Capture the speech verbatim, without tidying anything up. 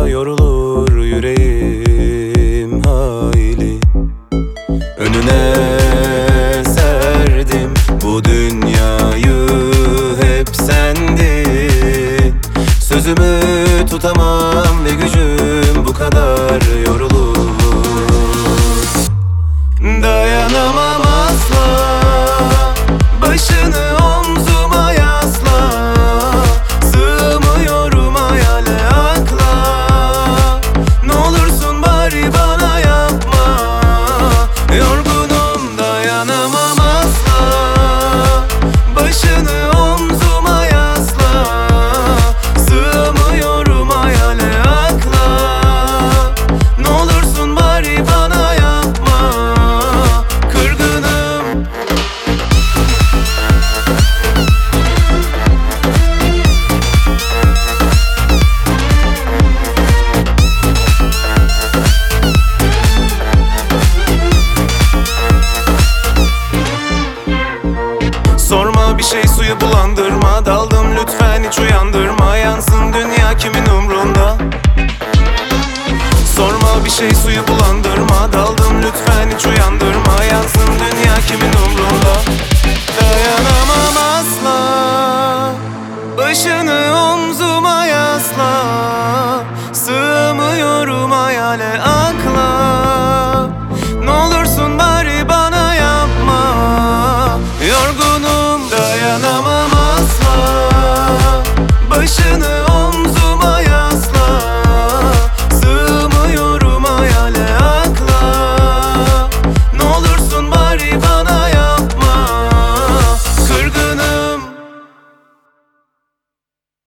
yorulur yüreğim hayli. Önüne serdim bu dünyayı, hep sendin. Sözümü tutamam ve gücüm bu kadar yorulur. Dayanamam asla, başını omzuma yasla. Sığmıyorum hayale, akla. Ne olursun bari bana yapma. Yorgunum, dayanamam asla. Başını omzuma yasla. Sığmıyorum hayale, akla. Ne olursun bari bana yapma. Kırgınım. Sorma bir şey, suyu bulandırma. Daldım, lütfen hiç uyandırma. Yansın dünya, kimin umrunda? Sorma bir şey, suyu bulandırma. Daldım, lütfen hiç uyandırma.